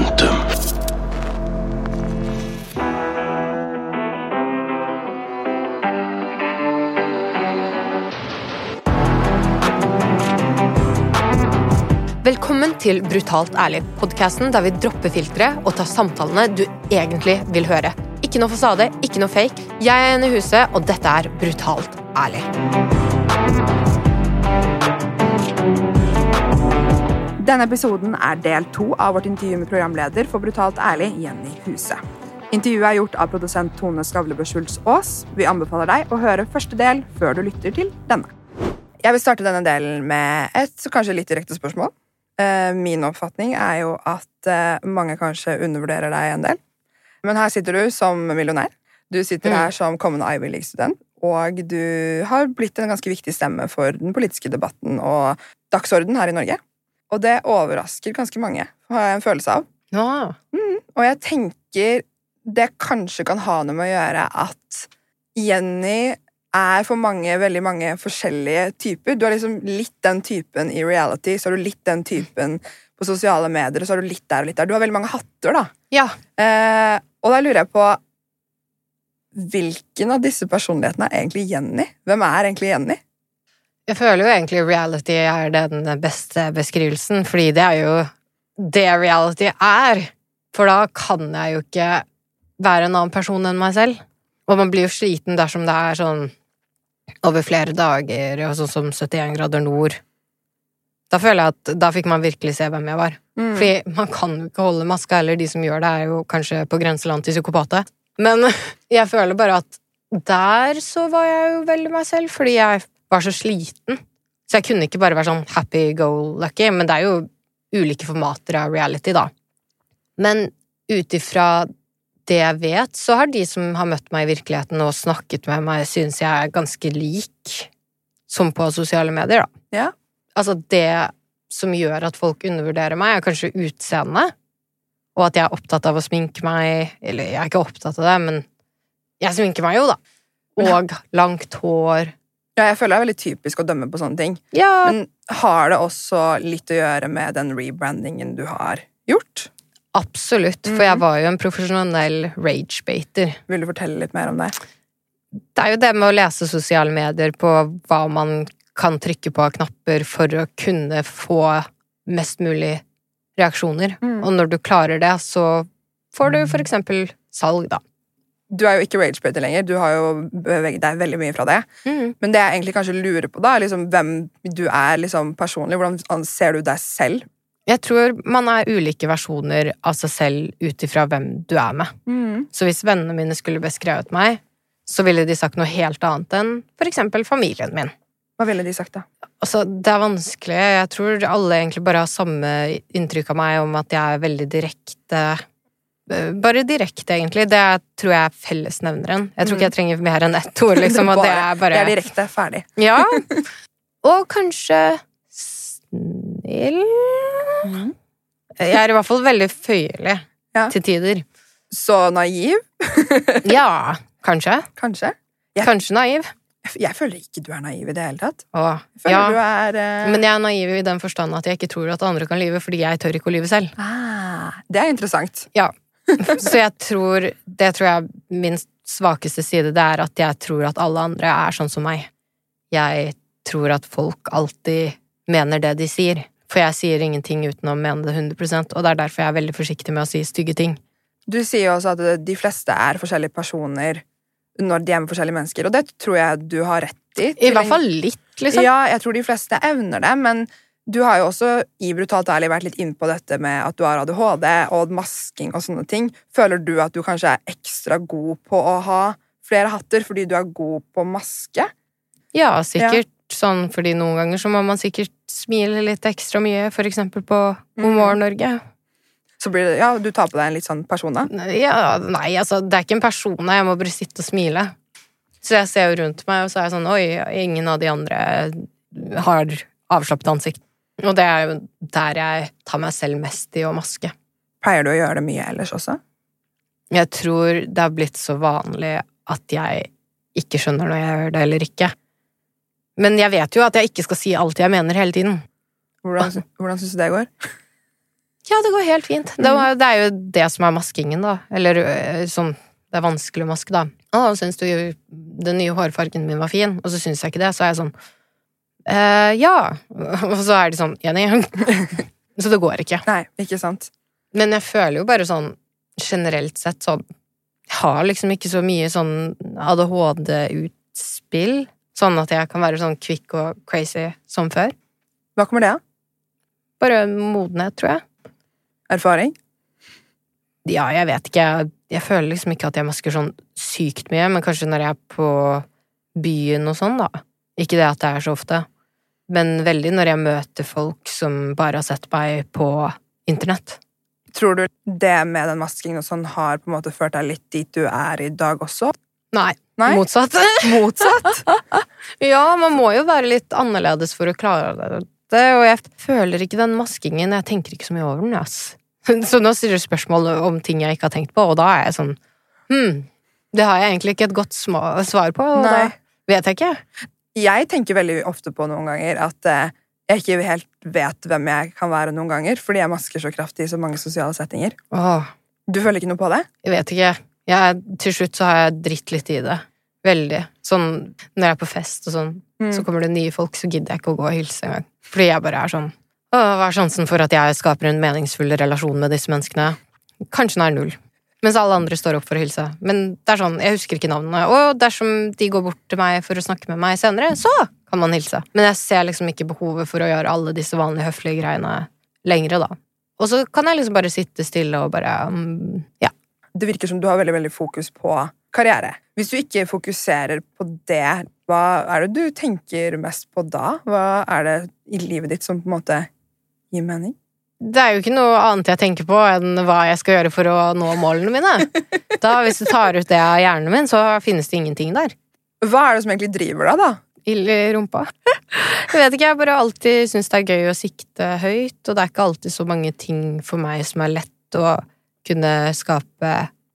Momentum. Velkommen til Brutalt ærlig, podcasten der vi dropper filtre og tar samtalene du egentlig vil høre. Ikke noe fasade, ikke noe fake. Jeg er Jenny Huse, og dette er Brutalt ærlig. Denne episoden er del 2 av vårt intervju med programleder for Brutalt ærlig, Jenny Huse. Intervjuet er gjort av produsent Tone Skavlebø Schultz Aas. Vi anbefaler deg å høre første del før du lytter til denne. Jeg vil starte denne delen med et kanskje litt direkte spørsmål. Min oppfatning er jo at mange kanskje undervurderer deg en del. Men her sitter du som millionær. Du sitter her som kommende Ivy League-student, og du har blitt en ganske viktig stemme for den politiske debatten og dagsordenen her i Norge. Og det overrasker ganske mange, har jeg en følelse av. Ja. Og jeg tenker det kanskje kan ha noe med å gjøre at Jenny er for mange, veldig mange forskjellige typer. Du har liksom litt den typen i reality, så har du litt den typen på sosiale medier, og så har du litt der og litt der. Du har veldig mange hatter, da. Ja. Og da lurer jeg på, hvilken av disse personlighetene er egentlig Jenny? Hvem er egentlig Jenny? Jeg føler jo egentlig reality er den beste beskrivelsen, fordi det er jo det reality er. For da kan jeg jo ikke være en annen person enn meg selv. Og man blir jo sliten dersom det er sånn over flere dager, og sånn som 71 grader nord. Da føler jeg at da fikk man virkelig se hvem jeg var. Fordi man kan jo ikke holde maska, eller de som gjør det er jo kanskje på grenseland til psykopate. Men jeg føler bare at der så var jeg jo veldig meg selv, fordi jeg var så sliten. Så jeg kunne ikke bare være sånn happy-go-lucky, men det er jo ulike formater av reality da. Men utifra det jeg vet, så har de som har møtt meg i virkeligheten og snakket med meg, synes jeg er ganske lik som på sosiale medier, da. Ja. Altså det som gjør at folk undervurderer meg, er kanskje utseende, og at jeg er opptatt av å sminke meg, eller jeg er ikke opptatt av det, men jeg sminker meg jo, da. Og langt hår. Ja, jeg føler det er veldig typisk å dømme på sånne ting. Ja. Men har det også litt å gjøre med den rebrandingen du har gjort? Absolutt, for jeg var jo en profesjonell rage-baiter. Vil du fortelle litt mer om det? Det er jo det med å lese sosiale medier på hva man kan trykke på av knapper for å kunne få mest mulig reaksjoner. Og når du klarer det, så får du for eksempel salg, da. Du er jo ikke rage-baiter lenger, du har jo beveget deg veldig mye fra det. Men det jeg egentlig kanskje lurer på da, er liksom hvem du er liksom personlig. Hvordan ser du deg selv? Jeg tror man er ulike versjoner av seg selv utifra hvem du er med. Så hvis vennene mine skulle beskrevet meg, så ville de sagt noe helt annet enn for eksempel familien min. Hva ville de sagt da? Altså, det er vanskelig. Jeg tror alle egentlig bare har samme inntrykk av meg om at jeg er veldig direkte. Bare direkte, egentlig. Det tror jeg er fellesnevneren. Jeg tror ikke jeg trenger mer enn ett ord, liksom. Og det er bare... Det er direkte, ferdig. Ja. Og kanskje snill. Jeg er i hvert fall veldig føyelig til tider. Så naiv? Ja, kanskje. Kanskje? Kanskje naiv. Jeg føler ikke du er naiv i det hele tatt. Jeg føler du er... Men jeg er naiv i den forstand at jeg ikke tror at andre kan lyve, fordi jeg tør ikke å lyve selv. Det er interessant. Ja. Så det tror jeg er min svakeste side, det er at jeg tror at alle andre er sånn som meg. Jeg tror at folk alltid mener det de sier. For jeg sier ingenting uten å mene det 100%, og det er derfor jeg er veldig forsiktig med å si stygge ting. Du sier jo også at de fleste er forskjellige personer når de er med forskjellige mennesker, og det tror jeg du har rett i. I hvert fall litt, liksom. Ja, jeg tror de fleste evner det, men du har jo også i Brutalt ærlig vært litt inn på dette med at du har ADHD og masking og sånne ting. Føler du at du kanskje er ekstra god på å ha flere hatter fordi du er god på maske? Ja, sikkert. Sånn, fordi noen ganger så må man sikkert smile litt ekstra mye, for eksempel på God morgen Norge. Så blir det, du tar på deg en litt sånn persona? Ja, nei, altså, det er ikke en persona, jeg må bare sitte og smile. Så jeg ser jo rundt meg, og så er jeg sånn, oi, ingen av de andre har avslappet ansikt. Og det er jo der jeg tar meg selv mest i å maske. Pleier du å gjøre det mye ellers også? Jeg tror det har blitt så vanlig at jeg ikke skjønner når jeg gjør det eller ikke. Men jeg vet jo at jeg ikke skal si alt jeg mener hele tiden. Hvordan synes du det går? Ja, det går helt fint. Det er jo det som er maskingen, da. Eller sånn, det er vanskelig å maske, da. Synes du den nye hårfargen min var fin? Og så synes jeg ikke det, så er jeg sånn ja. Og så er de sånn, enig. Så det går ikke. Nei, ikke sant. Men jeg føler jo bare sånn, generelt sett sånn, jeg har liksom ikke så mye sånn ADHD-utspill, sånn at jeg kan være sånn quick og crazy som før. Hva kommer det av? Bare modenhet, tror jeg. Erfaring? Ja, jeg vet ikke. Jeg føler liksom ikke at jeg masker sånn sykt mye, men kanskje når jeg er på byen og sånn, da. Ikke det at det er så ofte, men veldig når jeg møter folk som bare har sett meg på internett. Tror du det med den maskingen og sånn har på en måte ført deg litt dit du er i dag også? Nei? Motsatt. Motsatt? Ja, man må jo være litt annerledes for å klare det, og jeg føler ikke den maskingen, jeg tenker ikke så mye over den, ass. Så nå stiller du spørsmål om ting jeg ikke har tenkt på, og da er jeg sånn, det har jeg egentlig ikke et godt svar på, og da vet jeg ikke. Jeg tenker veldig ofte på noen ganger at jeg ikke helt vet hvem jeg kan være noen ganger, fordi jeg masker så kraftig i så mange sosiale settinger. Du føler ikke noe på det? Jeg vet ikke. Til slutt så har jeg dritt litt i det. Veldig. Sånn, når jeg er på fest og sånn, så kommer det nye folk, så gidder jeg ikke å gå og hilse en gang. Fordi jeg bare er sånn, hva er sjansen for at jeg skaper en meningsfull relasjon med disse menneskene? Kanskje den er 0. Mens alle andre står opp for å hilse. Men det er sånn, jeg husker ikke navnene. Og dersom de går bort til meg for å snakke med meg senere, så kan man hilse. Men jeg ser liksom ikke behovet for å gjøre alle disse vanlige høflige greiene lengre da. Og så kan jeg liksom bare sitte stille og bare, ja. Det virker som du har veldig, veldig fokus på karriere. Hvis du ikke fokuserer på det, hva er det du tenker mest på da? Hva er det i livet ditt som på en måte gir mening? Det er jo ikke noe annet jeg tenker på enn hva jeg skal gjøre for å nå målene mine. Da, hvis du tar ut det av hjernen min, så finnes det ingenting der. Hva er det som egentlig driver deg da? Ild i rumpa. Jeg vet ikke, jeg bare alltid synes det er gøy å sikte høyt, og det er ikke alltid så mange ting for meg som er lett å kunne skape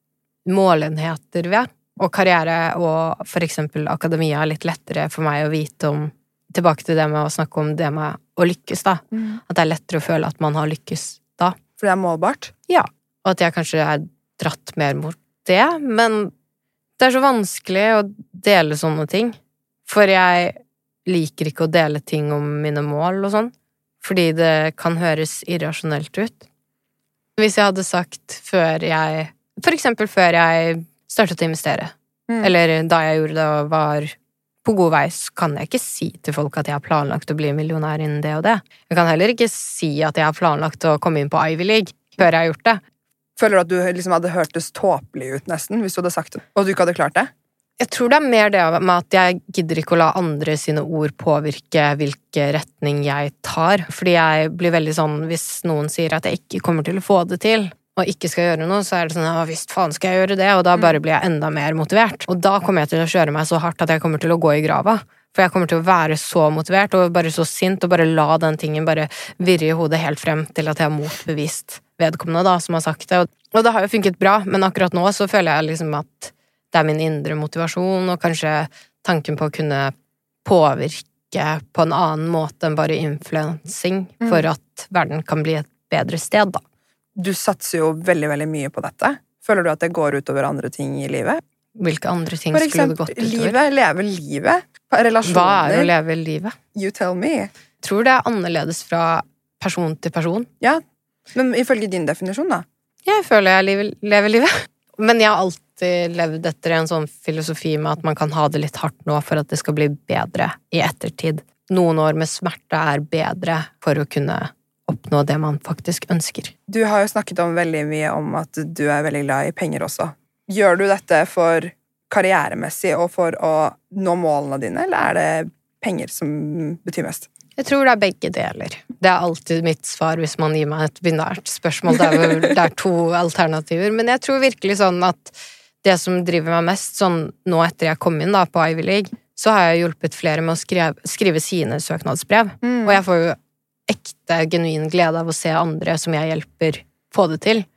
målenheter ved. Og karriere og for eksempel akademia er litt lettere for meg å vite om, tilbake til det med å snakke om det med å lykkes da. At det er lettere å føle at man har lykkes da. For det er målbart? Ja, og at jeg kanskje er dratt mer mot det, men det er så vanskelig å dele sånne ting. For jeg liker ikke å dele ting om mine mål og sånn, fordi det kan høres irrasjonelt ut. Hvis jeg hadde sagt for eksempel før jeg startet å investere, eller da jeg gjorde det og var på god vei, så kan jeg ikke si til folk at jeg har planlagt å bli millionær innen det og det. Jeg kan heller ikke si at jeg har planlagt å komme inn på Ivy League før jeg har gjort det. Føler du at du liksom hadde hørtes tåpelig ut nesten, hvis du hadde sagt det, og du ikke hadde klart det? Jeg tror det er mer det med at jeg gidder ikke å la andre sine ord påvirke hvilke retning jeg tar. Fordi jeg blir veldig sånn, hvis noen sier at jeg ikke kommer til å få det til, og ikke skal gjøre noe, så er det sånn, visst faen skal jeg gjøre det, og da bare blir jeg enda mer motivert. Og da kommer jeg til å kjøre meg så hardt at jeg kommer til å gå i grava. For jeg kommer til å være så motivert, og bare så sint, og bare la den tingen bare virre i hodet helt frem til at jeg har motbevist vedkommende da, som har sagt det. Og det har jo funket bra, men akkurat nå så føler jeg liksom at det er min indre motivasjon, og kanskje tanken på å kunne påvirke på en annen måte enn bare influensing, for at verden kan bli et bedre sted da. Du satser jo veldig, veldig mye på dette. Føler du at det går utover andre ting i livet? Hvilke andre ting skulle det gått utover? Livet, leve livet, relasjoner. Hva er å leve livet? You tell me. Jeg tror det er annerledes fra person til person. Ja, men ifølge din definisjon da? Jeg føler jeg lever livet. Men jeg har alltid levd etter en sånn filosofi med at man kan ha det litt hardt nå for at det skal bli bedre i ettertid. Noen år med smerte er bedre for å kunne oppnå det man faktisk ønsker. Du har jo snakket veldig mye om at du er veldig glad i penger også. Gjør du dette for karrieremessig og for å nå målene dine, eller er det penger som betyr mest? Jeg tror det er begge deler. Det er alltid mitt svar hvis man gir meg et binært spørsmål. Det er 2 alternativer, men jeg tror virkelig sånn at det som driver meg mest, sånn nå etter jeg kom inn da på Ivy League, så har jeg hjulpet flere med å skrive sine søknadsbrev, og jeg får jo ekte, genuin glede av å se andre som jeg hjelper få det til.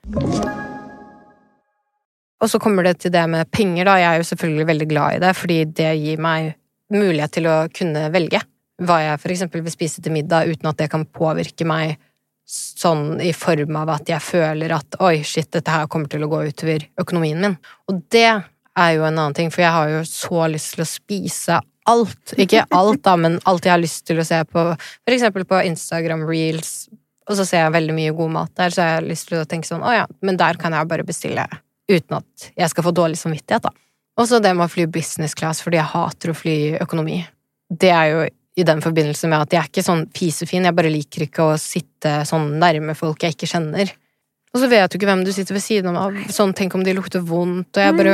Og så kommer det til det med penger da, jeg er jo selvfølgelig veldig glad i det, fordi det gir meg mulighet til å kunne velge hva jeg for eksempel vil spise til middag, uten at det kan påvirke meg sånn i form av at jeg føler at oi, shit, dette her kommer til å gå utover økonomien min. Og det er jo en annen ting, for jeg har jo så lyst til å spise alt. Ikke alt da, men alt jeg har lyst til å se på, for eksempel på Instagram Reels, og så ser jeg veldig mye god mat der, så jeg har lyst til å tenke sånn, åja, men der kan jeg bare bestille uten at jeg skal få dårlig samvittighet da. Og så det med å fly business class, fordi jeg hater å fly økonomi. Det er jo i den forbindelse med at jeg er ikke sånn fisefin, jeg bare liker ikke å sitte sånn nærme folk jeg ikke kjenner. Og så vet du ikke hvem du sitter ved siden av, sånn, tenk om de lukter vondt, og jeg bare,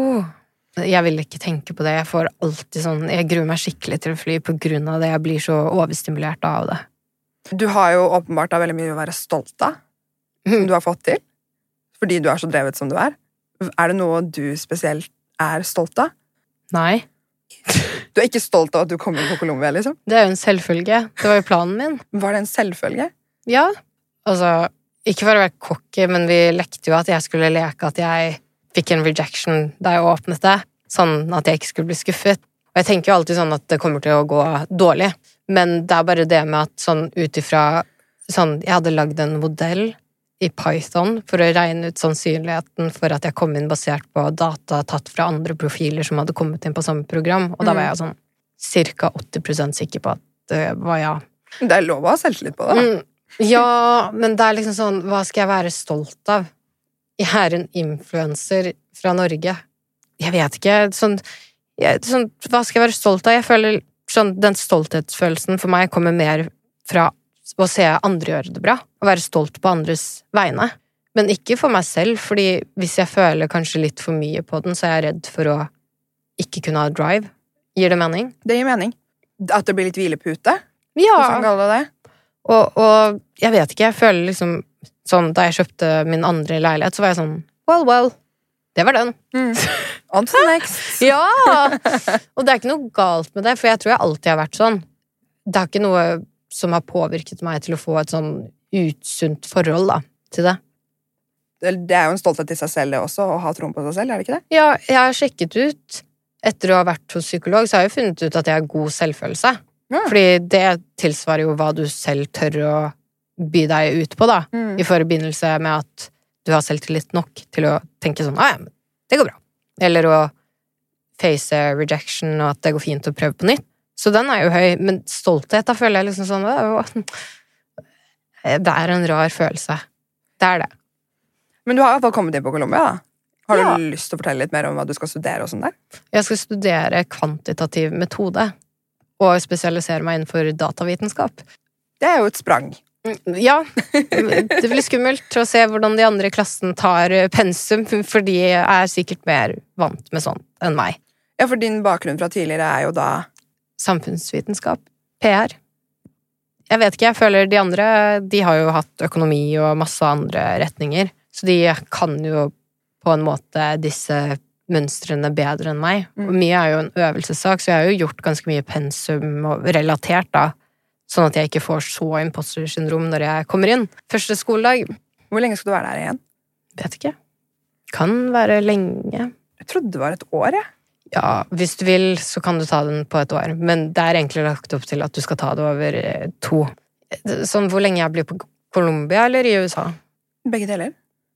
jeg vil ikke tenke på det, jeg får alltid sånn, jeg gruer meg skikkelig til å fly på grunn av det, jeg blir så overstimulert av det. Du har jo åpenbart veldig mye å være stolt av, som du har fått til, fordi du er så drevet som du er. Er det noe du spesielt er stolt av? Nei. Du er ikke stolt av at du kom inn på Colombia, liksom? Det er jo en selvfølge, det var jo planen min. Var det en selvfølge? Ja, altså, ikke for å være cocky, men vi lekte jo at jeg skulle leke at jeg fikk en rejection da jeg åpnet det, sånn at jeg ikke skulle bli skuffet. Og jeg tenker jo alltid sånn at det kommer til å gå dårlig, men det er bare det med at sånn utifra, sånn, jeg hadde lagd en modell i Python for å regne ut sannsynligheten for at jeg kom inn basert på data tatt fra andre profiler som hadde kommet inn på samme program, og da var jeg sånn cirka 80% sikker på at det var ja. Det er lov å ha selvtillit på det. Ja, men det er liksom sånn, hva skal jeg være stolt av? Jeg er en influencer fra Norge. Jeg vet ikke, sånn, hva skal jeg være stolt av? Jeg føler sånn, den stolthetsfølelsen for meg kommer mer fra å se andre gjøre det bra, og være stolt på andres vegne. Men ikke for meg selv, fordi hvis jeg føler kanskje litt for mye på den, så er jeg redd for å ikke kunne ha drive. Gir det mening? Det gir mening. At det blir litt hvilepute? Ja. Hvordan kaller du det? Og jeg vet ikke, jeg føler liksom sånn, da jeg kjøpte min andre leilighet, så var jeg sånn, well, det var den. On to the next. Ja! Og det er ikke noe galt med det, for jeg tror jeg alltid har vært sånn. Det er ikke noe som har påvirket meg til å få et sånn utsunt forhold da, til det. Det er jo en stolthet til seg selv det også, å ha troen på seg selv, er det ikke det? Ja, jeg har sjekket ut, etter å ha vært hos psykolog, så har jeg jo funnet ut at jeg har god selvfølelse. Ja. Fordi det tilsvarer jo hva du selv tør å by deg ut på da, i forbindelse med at du har selvtillit nok til å tenke sånn, ja, men det går bra. Eller å face rejection, og at det går fint å prøve på nytt. Så den er jo høy, men stolthet, da føler jeg liksom sånn, det er en rar følelse. Det er det. Men du har i hvert fall kommet inn på Colombia, da. Har du lyst til å fortelle litt mer om hva du skal studere og sånn der? Jeg skal studere kvantitativ metode, og spesialisere meg innenfor datavitenskap. Det er jo et sprang. Ja, det blir skummelt å se hvordan de andre i klassen tar pensum, for de er sikkert mer vant med sånt enn meg. Ja, for din bakgrunn fra tidligere er jo da samfunnsvitenskap, PR. Jeg vet ikke, jeg føler de andre, de har jo hatt økonomi og masse andre retninger, så de kan jo på en måte disse mønstrene bedre enn meg. Og mye er jo en øvelsessak, så jeg har jo gjort ganske mye pensum og relatert da, sånn at jeg ikke får så imposter-syndrom når jeg kommer inn. Første skoledag. Hvor lenge skal du være der igjen? Vet ikke. Kan være lenge. Jeg trodde det var et år, jeg. Ja, hvis du vil, så kan du ta den på et år. Men det er egentlig lagt opp til at du skal ta det over 2. Sånn, hvor lenge jeg blir på Colombia eller i USA? Begge deler.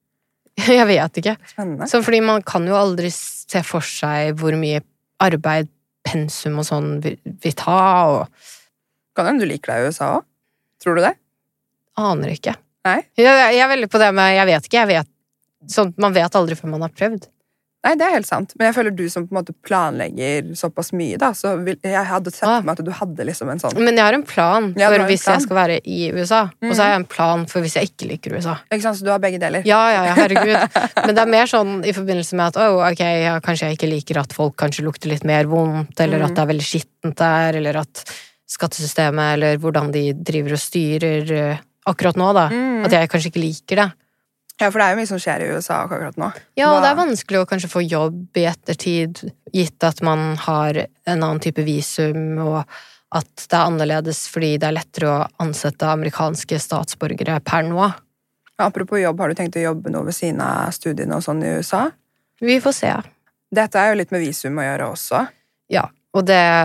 Jeg vet ikke. Spennende. Så fordi man kan jo aldri se for seg hvor mye arbeid, pensum og sånn vi tar, og... Kan hende du liker deg i USA også? Tror du det? Aner ikke. Nei? Jeg er veldig på det med, jeg vet ikke, sånn, man vet aldri før man har prøvd. Nei, det er helt sant. Men jeg føler du som på en måte planlegger såpass mye, da, så jeg hadde sett for meg at du hadde liksom en sånn... Men jeg har en plan for hvis jeg skal være i USA, og så har jeg en plan for hvis jeg ikke liker USA. Ikke sant, så du har begge deler? Ja, herregud. Men det er mer sånn i forbindelse med at, ok, kanskje jeg ikke liker at folk kanskje lukter litt mer vondt, eller at det er veldig skittent der, eller at skattesystemet, eller hvordan de driver og styrer akkurat nå, da. At jeg kanskje ikke liker det. Ja, for det er jo mye som skjer i USA akkurat nå. Ja, og det er vanskelig å kanskje få jobb i ettertid, gitt at man har en annen type visum, og at det er annerledes fordi det er lettere å ansette amerikanske statsborgere per nå. Apropos jobb, har du tenkt å jobbe noe ved siden av studiene og sånn i USA? Vi får se. Dette er jo litt med visum å gjøre også. Ja, og det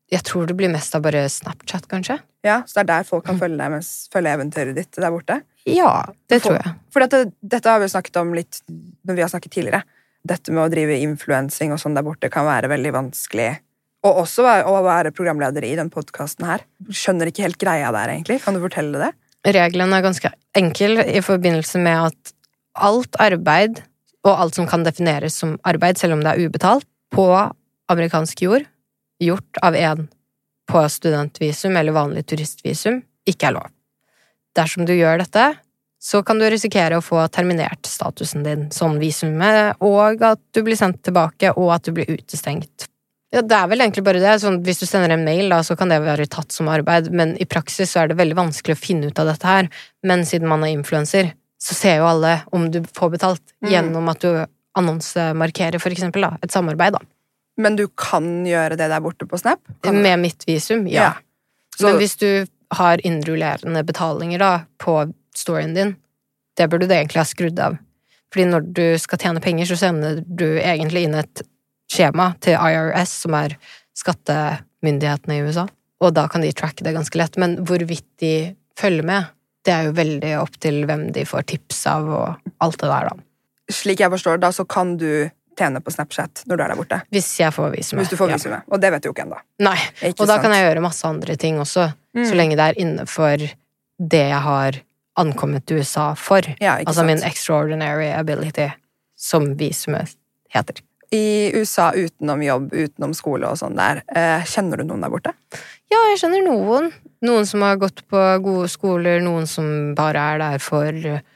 Jeg tror det blir mest av bare Snapchat, kanskje. Ja, så det er der folk kan følge deg, følge eventyret ditt der borte. Ja, det tror jeg. For dette har vi snakket om litt når vi har snakket tidligere. Dette med å drive influensing og sånn der borte kan være veldig vanskelig. Og også å være programleder i den podcasten her. Skjønner ikke helt greia der, egentlig. Kan du fortelle det? Regelen er ganske enkel i forbindelse med at alt arbeid, og alt som kan defineres som arbeid, selv om det er ubetalt, på amerikansk jord, gjort av en på studentvisum eller vanlig turistvisum, ikke er lov. Dersom du gjør dette, så kan du risikere å få terminert statusen din som visumet, og at du blir sendt tilbake, og at du blir utestengt. Ja, det er vel egentlig bare det. Sånn, hvis du sender en mail, da, så kan det være tatt som arbeid, men i praksis så er det veldig vanskelig å finne ut av dette her. Men siden man er influencer, så ser jo alle om du får betalt gjennom at du annonsemarkerer for eksempel da, et samarbeid da. Men du kan gjøre det der borte på Snap? Med mitt visum, ja. Men hvis du har innrullerende betalinger da, på storyen din, det burde du egentlig ha skrudd av. Fordi når du skal tjene penger, så sender du egentlig inn et skjema til IRS, som er skattemyndighetene i USA, og da kan de tracke det ganske lett, men hvorvidt de følger med, det er jo veldig opp til hvem de får tips av og alt det der da. Slik jeg forstår da, så kan du tjene på Snapchat når du er der borte. Hvis jeg får visumet. Hvis du får visumet, og det vet du jo ikke enda. Nei, og da kan jeg gjøre masse andre ting også, så lenge det er innenfor det jeg har ankommet til USA for. Ja, altså min extraordinary ability, som visumet heter. I USA utenom jobb, utenom skole og sånn der, kjenner du noen der borte? Ja, jeg kjenner noen. Noen som har gått på gode skoler, noen som bare er der for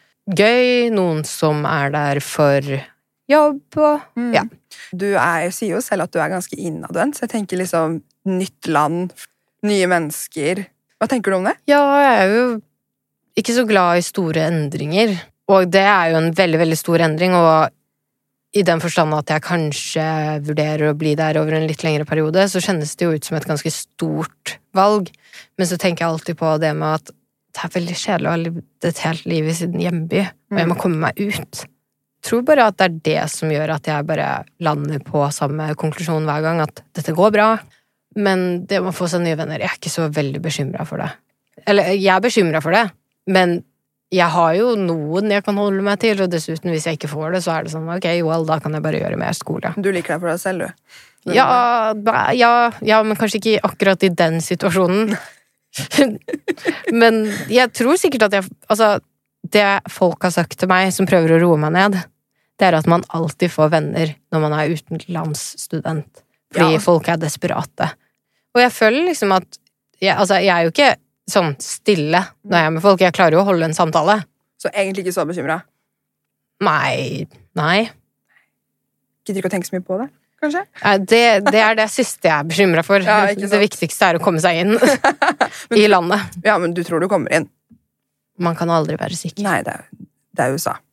gøy, noen som er der for jobb og ja. Du sier jo selv at du er ganske innadvendt, så jeg tenker liksom nytt land, nye mennesker. Hva tenker du om det? Ja, jeg er jo ikke så glad i store endringer, og det er jo en veldig, veldig stor endring, og i den forstand at jeg kanskje vurderer å bli der over en litt lengre periode, så kjennes det jo ut som et ganske stort valg. Men så tenker jeg alltid på det med at det er veldig kjedelig å ha levd et helt liv i sin hjemby, og jeg må komme meg ut. Jeg tror bare at det er det som gjør at jeg bare lander på samme konklusjon hver gang, at dette går bra, men det må få seg nye venner. Jeg er ikke så veldig bekymret for det. Eller, jeg er bekymret for det, men jeg har jo noen jeg kan holde meg til, og dessuten hvis jeg ikke får det, så er det sånn, ok, well, da kan jeg bare gjøre mer skole. Du liker deg for deg selv, du? Ja, men kanskje ikke akkurat i den situasjonen. Men jeg tror sikkert at altså, det folk har sagt til meg, som prøver å roe meg ned, det er at man alltid får venner når man er utenlandsstudent. Fordi folk er desperate. Og jeg føler liksom at jeg er jo ikke sånn stille når jeg er med folk. Jeg klarer jo å holde en samtale. Så egentlig ikke så bekymret? Nei. Gidder ikke å tenke så mye på det, kanskje? Det er det siste jeg er bekymret for. Ja, det viktigste er å komme seg inn i landet. Ja, men du tror du kommer inn? Man kan aldri være sikker. Nei, det er USA.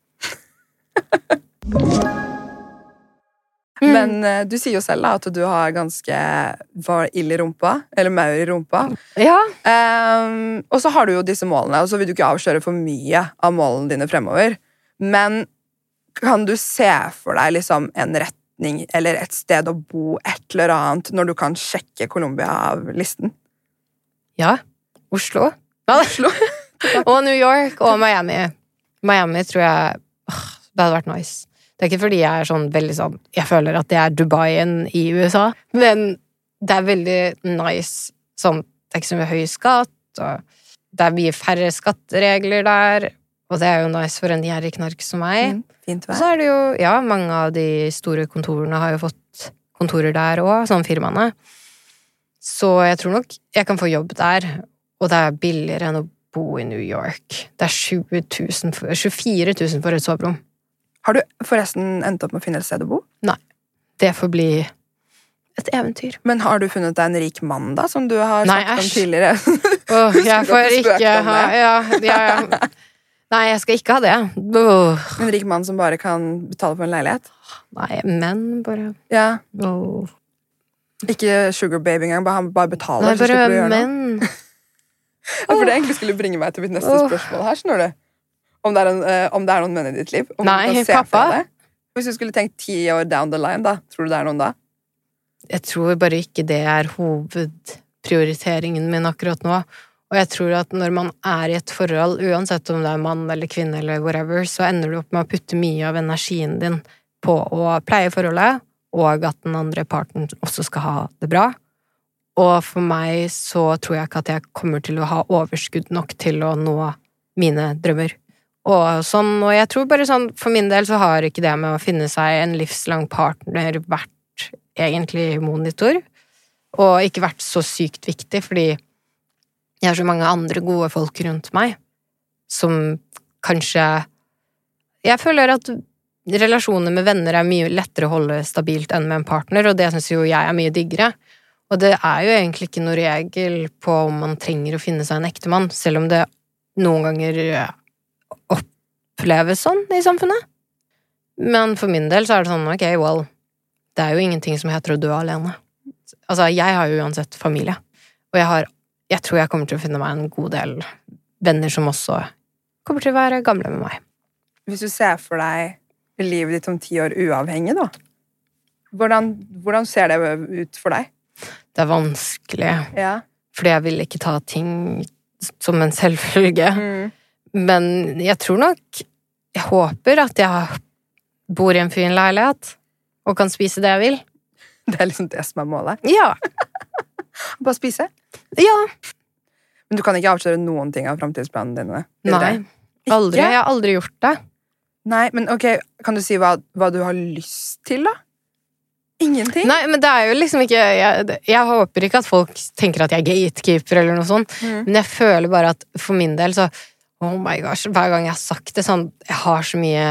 Men du sier jo selv da, at du har ganske ild i rumpa, eller maur i rumpa. Ja. Og så har du jo disse målene, og så vil du ikke avsløre for mye av målene dine fremover. Men kan du se for deg liksom en retning, eller et sted å bo, et eller annet, når du kan sjekke Colombia av listen? Ja. Oslo. Oslo. Og New York, og Miami. Miami tror jeg, det hadde vært nice. Det er ikke fordi jeg er sånn veldig sånn, jeg føler at det er Dubaien i USA, men det er veldig nice, sånn, det er ikke så mye høy skatt, og det er mye færre skatteregler der, og det er jo nice for en gjerrig knark som meg. Fint vær. Og så er det jo, ja, mange av de store kontorene har jo fått kontorer der også, sånn firmaene. Så jeg tror nok jeg kan få jobb der, og det er billigere enn å bo i New York. Det er 24 000 for et soverom. Har du forresten endt opp med å finne et sted å bo? Nei, det får bli et eventyr. Men har du funnet deg en rik mann da, som du har sagt om tidligere? Jeg får ikke ha, ja. Nei, jeg skal ikke ha det. En rik mann som bare kan betale for en leilighet? Nei, men bare... Ja. Ikke sugar baby engang, han bare betaler. Nei, bare menn. For det egentlig skulle bringe meg til mitt neste spørsmål her, skjønner du? Om det er noen menn i ditt liv? Nei, pappa. Hvis du skulle tenkt 10 år down the line, da, tror du det er noen da? Jeg tror bare ikke det hovedprioriteringen min akkurat nå. Og jeg tror at når man i et forhold, uansett om det mann eller kvinne eller whatever, så ender du opp med å putte mye av energien din på å pleie forholdet, og at den andre parten også skal ha det bra. Og for meg så tror jeg ikke at jeg kommer til å ha overskudd nok til å nå mine drømmer. Og jeg tror bare sånn, for min del så har ikke det med å finne seg en livslang partner vært egentlig monitor, og ikke vært så sykt viktig, fordi jeg har så mange andre gode folk rundt meg, som kanskje... Jeg føler at relasjoner med venner mye lettere å holde stabilt enn med en partner, og det synes jo jeg mye diggere. Og det jo egentlig ikke noe regel på om man trenger å finne seg en ektemann, selv om det noen ganger oppleves sånn i samfunnet. Men for min del så det sånn, ok, well, det jo ingenting som heter å dø alene. Altså, jeg har jo uansett familie, og jeg tror jeg kommer til å finne meg en god del venner som også kommer til å være gamle med meg. Hvis du ser for deg livet ditt om 10 år uavhengig, da, hvordan ser det ut for deg? Det vanskelig, ja. Fordi jeg vil ikke ta ting som en selvfølge. Men jeg tror nok, jeg håper at jeg bor i en fin leilighet, og kan spise det jeg vil. Det liksom det som målet? Ja. Bare spise? Ja. Men du kan ikke avsløre noen ting av fremtidsplanene dine? Nei, aldri. Jeg har aldri gjort det. Nei, men ok, kan du si hva du har lyst til da? Ingenting? Nei, men det jo liksom ikke... Jeg håper ikke at folk tenker at jeg gatekeeper eller noe sånt, men jeg føler bare at for min del så... Oh my gosh, hver gang jeg har sagt det sånn, jeg har så mye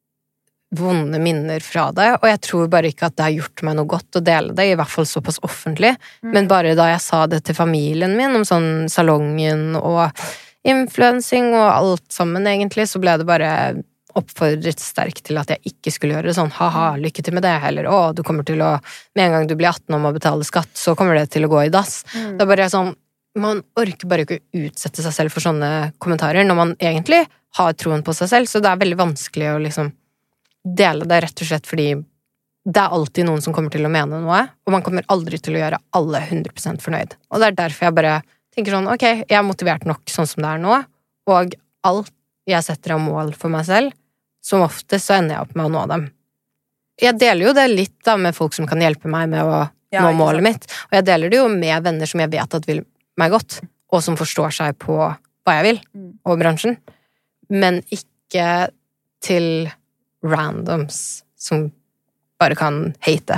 vonde minner fra det, og jeg tror bare ikke at det har gjort meg noe godt å dele det, i hvert fall såpass offentlig, men bare da jeg sa det til familien min om sånn salongen og influensing og alt sammen egentlig, så ble det bare oppfordret sterkt til at jeg ikke skulle gjøre det sånn, haha, lykke til med det, eller du kommer til å, med en gang du blir 18 og må betale skatt, så kommer det til å gå i dass. Det bare sånn, man orker bare ikke å utsette seg selv for sånne kommentarer, når man egentlig har troen på seg selv, så det veldig vanskelig å liksom dele det rett og slett fordi det alltid noen som kommer til å mene noe, og man kommer aldri til å gjøre alle 100% fornøyd. Og det derfor jeg bare tenker sånn, ok, jeg har motivert nok sånn som det nå, og alt jeg setter av mål for meg selv, som oftest så ender jeg opp med å nå dem. Jeg deler jo det litt da med folk som kan hjelpe meg med å nå målet mitt, og jeg deler det jo med venner som jeg vet at vil meg godt, og som forstår seg på hva jeg vil, og bransjen, men ikke til randoms som bare kan hate.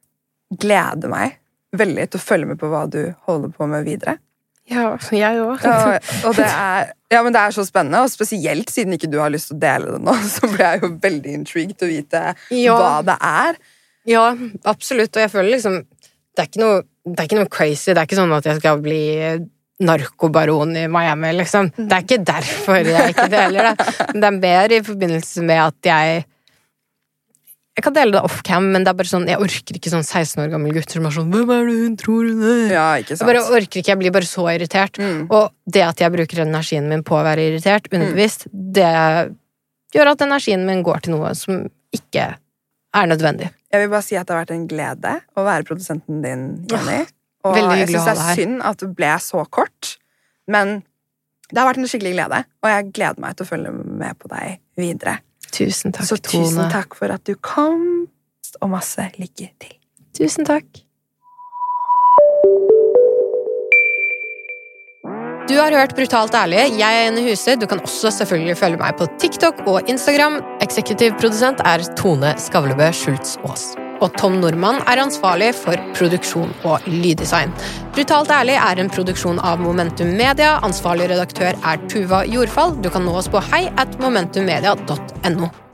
Gleder meg veldig til å følge med på hva du holder på med videre. Ja, jeg også. Og men det så spennende, og spesielt siden ikke du har lyst til å dele det nå, så blir jeg jo veldig intrigued til å vite hva det Ja, absolutt, og jeg føler liksom, det ikke noe crazy, det ikke sånn at jeg skal bli narkobaron i Miami, liksom. Det ikke derfor jeg ikke deler det. Det mer i forbindelse med at jeg kan dele det off-cam, men det bare sånn, jeg orker ikke sånn 16 år gammel gutter som sånn, hvem det hun tror hun Ja, ikke sant. Jeg bare orker ikke, jeg blir bare så irritert. Og det at jeg bruker energien min på å være irritert, underbevisst, det gjør at energien min går til noe som ikke nødvendig. Jeg vil bare si at det har vært en glede å være produsenten din, Jenny. Og veldig jeg hyggelig å ha synes det her. Synd at det ble så kort, men det har vært en skikkelig glede, og jeg gleder meg til å følge med på deg videre. Tusen takk, Så Tone. tusen takk for at du kom, og masse lykke til. Tusen takk. Du har hørt Brutalt ærlig. Jeg Jenny Huse. Du kan også selvfølgelig følge meg på TikTok og Instagram. Eksekutiv produsent Tone Skavlebø Schultz Aas. Og Tom Normann ansvarlig for produksjon og lyddesign. Brutalt ærlig en produksjon av Momentum Media. Ansvarlig redaktør Tuva Jordfall. Du kan nå oss på hei@momentummedia.no.